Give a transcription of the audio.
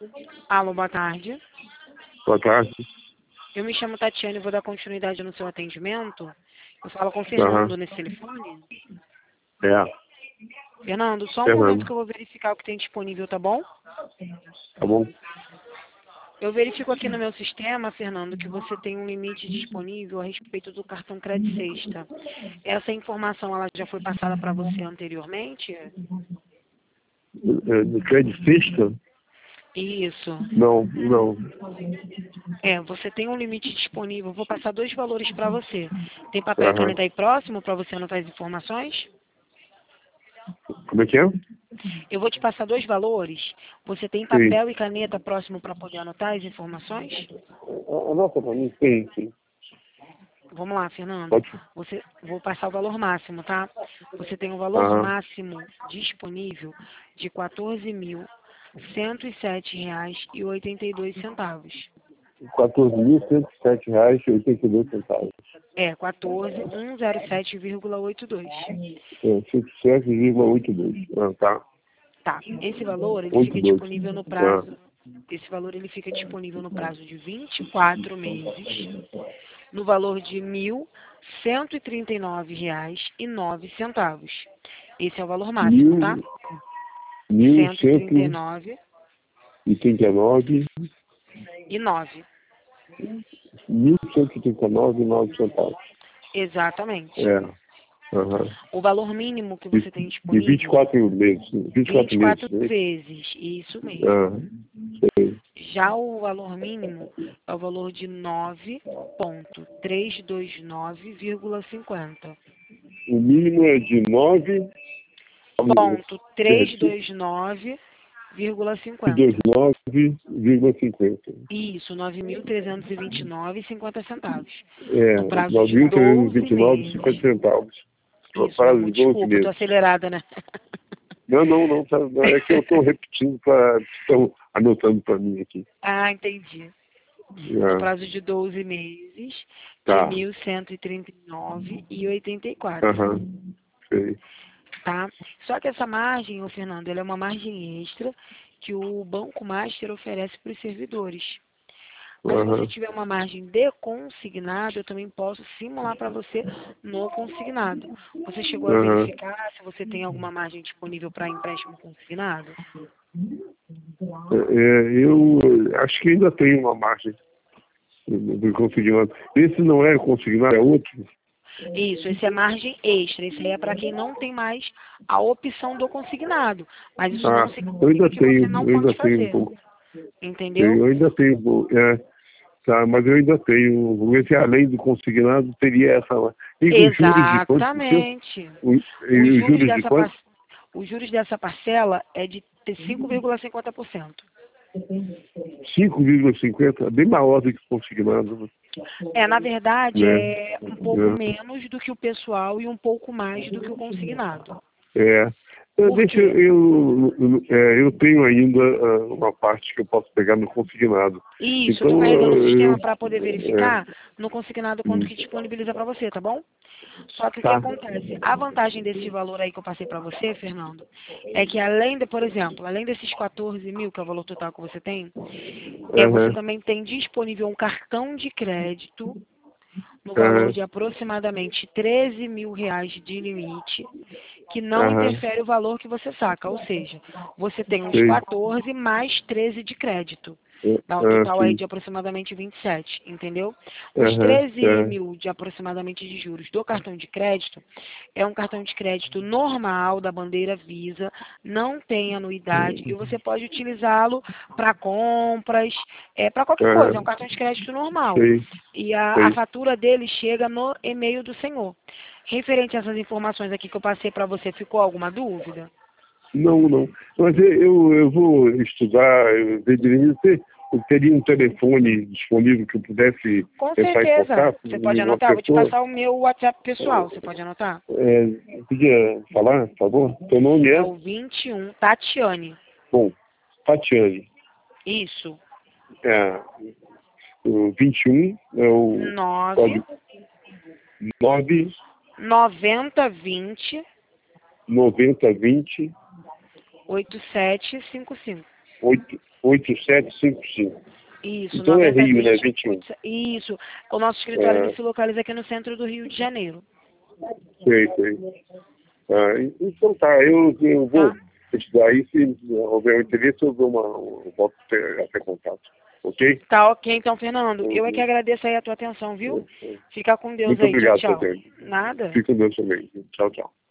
Alô, boa tarde. Boa tarde. Eu me chamo Tatiane e vou dar continuidade no seu atendimento. Eu falo com o Aham. Fernando nesse telefone. É, Fernando, só um momento Fernando. que eu vou verificar o que tem disponível, tá bom? Tá bom? Eu verifico aqui no meu sistema, Fernando, que você tem um limite disponível a respeito do cartão Crédito Sexta. Essa informação ela já foi passada para você anteriormente? Do crédito sexta? Isso. Não, não. Você tem um limite disponível. Vou passar 2 valores para você. Tem papel e Aham. caneta aí próximo para você anotar as informações? Como é que é? Eu vou te passar 2 valores. Você tem Sim. papel e caneta próximo para poder anotar as informações? Anota pra mim. Sim, sim. Vamos lá, Fernando. Pode. Vou passar o valor máximo, tá? Você tem um valor Aham. máximo disponível de R$ 14.107,82. R$ 14.107,82. É, 14.107,82. É, 107,82. Ah, tá. Tá. Esse valor, ele fica 82. disponível no Ah. prazo. Esse valor ele fica disponível no prazo de 24 meses, no valor de R$ 1.139,09. Esse é o valor máximo, tá? Mil, mil cento 139,09. e trinta e nove, 1.139,09 centavos. Exatamente. É. Aham. O valor mínimo que E, você tem e disponível, 24 meses. 24 meses, 24 né? vezes, isso mesmo. Ah, sei. Já o valor mínimo é o valor de 9,329,50. O mínimo é de 9, Ponto 329,50. 29,50. Isso, 9.329,50 centavos. É, No prazo de 12 9.329,50 meses. centavos. Isso, meu Para amor, os 12 desculpa, eu tô meses. acelerada, né? Não, não, não. É que eu estou repetindo para. Estão anotando para mim aqui. Ah, entendi. No É, prazo de 12 meses, de tá. 1.139,84, Aham. Sei. tá? Só que essa margem, ô Fernando, ela é uma margem extra que o Banco Master oferece para os servidores. Mas se você Aham. tiver uma margem de consignado, eu também posso simular para você no consignado. Você chegou a Aham. verificar se você tem alguma margem disponível para empréstimo consignado? Eu acho que ainda tem uma margem do consignado. Esse não é consignado, é outro? Isso, esse é margem extra. Esse aí é para quem não tem mais a opção do consignado. Mas isso não Ah, eu significa ainda que você tenho, não eu ainda pode tenho um fazer. pouco. Entendeu? Eu ainda tenho um pouco. Tá, mas eu ainda tenho. Vou ver se além do consignado teria essa lá. E os juros de quanto por cento? Exatamente. E os juros de quanto? Os juros dessa parcela é de 5,50%. 5,50? Bem maior do que o consignado, Na verdade, né? é um pouco menos do que o pessoal e um pouco mais do que o consignado. É. Por Deixa quê? eu tenho ainda uma parte que eu posso pegar no consignado. Isso, eu estou Então, carregando o sistema eu, para poder é, verificar no consignado quanto hum, que disponibiliza para você, tá bom? Só que o que tá. acontece? A vantagem desse valor aí que eu passei para você, Fernando, é que além de, por exemplo, além desses 14 mil, que é o valor total que você tem, você Aham, também tem disponível um cartão de crédito no valor aham, de aproximadamente R$ 13.000 de limite, que não aham, interfere o valor que você saca. Ou seja, você tem uns sei. 14 mais 13 de crédito. Dá um total aí Sim. de aproximadamente 27, entendeu? Os Aham, 13 mil de aproximadamente de juros do cartão de crédito é um cartão de crédito normal da bandeira Visa, não tem anuidade e você pode utilizá-lo para compras, para qualquer coisa, é um aham, cartão de crédito normal. sei, E a sei. fatura dele chega no e-mail do senhor. Referente a essas informações aqui que eu passei para você, ficou alguma dúvida? Não, não. Mas eu vou estudar, eu teria um telefone disponível que eu pudesse Com entrar em certeza. contato Você com pode uma anotar? Eu vou te pessoa. passar o meu WhatsApp pessoal. Você pode anotar? Podia falar, por favor? Seu nome É é? o 21 Tatiane. Bom, Tatiane. Isso. É, o 21 é o 9 código 9 9020 9020 8755. 8. 8755. Isso, Então é Rio, né? 9020. 21. Isso. O nosso escritório Ah, ele se localiza aqui no centro do Rio de Janeiro. sei, sei. Então tá, eu vou Tá? estudar aí, se houver um interesse, eu volto até contato. Ok? Tá ok, então, Fernando. Eu é que Uhum. agradeço aí a tua atenção, viu? Fica com Deus Muito aí. Tchau, obrigado, tchau. Tatiana. Nada. Fica com Deus também. Tchau, tchau.